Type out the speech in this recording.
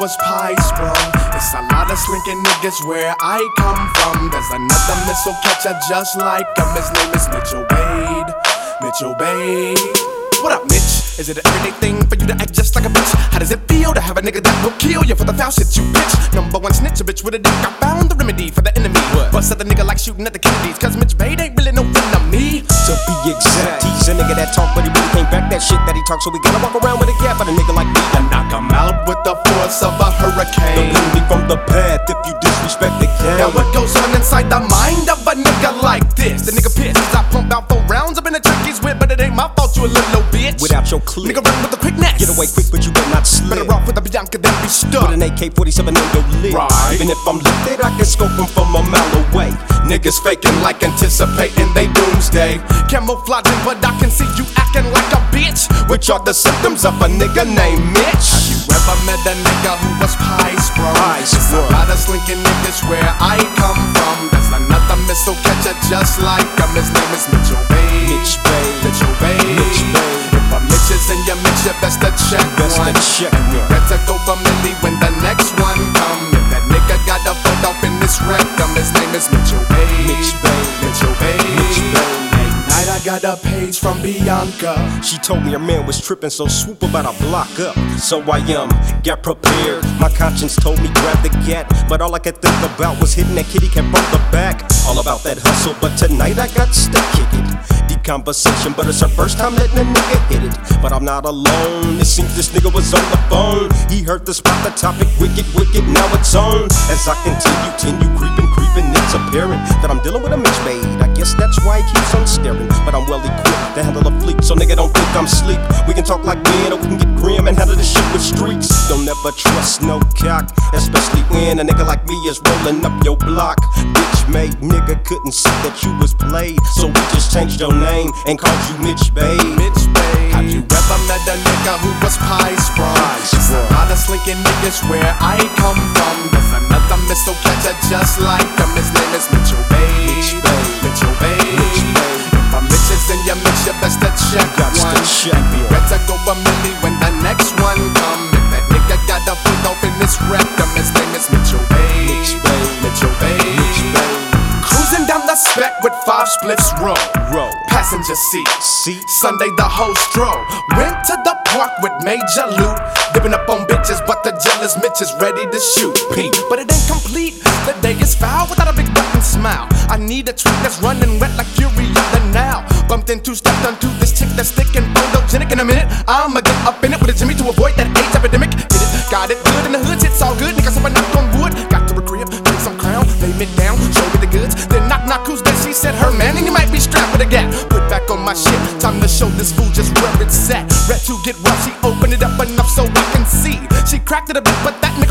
was pies, bro. It's a lot of slinking niggas where I come from. There's another missile catcher just like him. His name is Mitchell Wade. Mitchell Wade. What up, Mitch? Is it an everyday thing for you to act just like a bitch? How does it feel to have a nigga that will kill you for the foul shit you bitch? Number one snitch, a bitch with a dick. I found the remedy for the enemy. Bust at the nigga like shooting at the Kennedys. Cause Mitch Wade ain't really no friend of me. To be exact, he's a nigga that talk, but he really can't back that shit that he talk. So we gotta walk around with a gap at a nigga like me. I knock him out with the force of a hurricane. Don't leave me from the path if you disrespect the game. Now what goes on inside the mind of a nigga like this? The nigga pissed as I pump out 4 rounds up in the turkey's whip, but it ain't my fault, you a little bitch. Without your clip, nigga run with the quickness. Get away quick, but you better not slip. Better off with a Bianca than be stuck with an AK-47 in your lip. Right. Even if I'm lifted, I can scope him from a mile away. Niggas faking like anticipating they doomsday. Camouflaging, but I can see you acting like a bitch, which are the symptoms of a nigga named Mitch. Have you ever met a nigga who was pies, bro? It's a lot of slinking niggas where I come from. There's another missile catcher just like him. His name is Mitchell Wade. Mitch Wade. Mitchell Wade. Mitch Wade. If a Mitch is in your Mitch, you best to check one. And we better go for Millie when the next one come. If that nigga got a foot off in this rectum, his name is Mitchell Wade. Mitch Wade. Mitchell Wade. Mitch Wade. Night I got a page from Bianca. She told me her man was tripping, so swoop about a block up. So I got prepared. My conscience told me grab the gat, but all I could think about was hitting that kitty cat from the back. All about that hustle, but tonight I got to kick it. Deep conversation, but it's her first time letting a nigga hit it. But I'm not alone. It seems this nigga was on the phone. He heard the spot, the topic, wicked, now it's on. As I continue creeping, it's apparent that I'm dealing with a Mitch Wade. I guess that's why he keeps on staring. But I'm well equipped to handle a fleet, so nigga don't think I'm sleep. We can talk like men, or we can get grim and handle this shit with streets. Don't never trust no cock, especially when a nigga like me is rolling up your block. Bitch made nigga couldn't see that you was played, so we just changed your name and called you Mitch Wade. Mitch Wade. Have you ever met a nigga who was pies, bro? It's a lot of slinking niggas where I come from. There's another missile catcher just like him. His name is Mitchell Wade. Mitchell Wade. If a Mitch is in your Mitch, you best to check one. We better go a Millie when the next one come. If that nigga got a foot off in this rectum, his name is Mitchell Wade. Mitchell Wade. Cruising down the spec with 5 spliffs roll. Passenger seat. Sunday the whole stroll. Went to the park with major loot. Dipping up on bitches, but the jealous Mitch is ready to shoot. Pete, but it ain't complete. The day is foul without a big button smile. I need a trick that's running wet like Fury of the Now. Bumped into, stepped onto this chick that's thick and photogenic. In a minute, I'ma get up in it with a Jimmy to avoid that AIDS epidemic. Get it, got it good in the hoods, it's all good. Niggas, if I knock on wood, got to a crib, take some crown, lay me down, show me the goods. Then knock, who's that? She said her man, and you might be strapped with a gap. Put back on my shit, time to show this fool just where it's at. Red to get rough, she opened it up enough so I can see. She cracked it a bit, but that nigga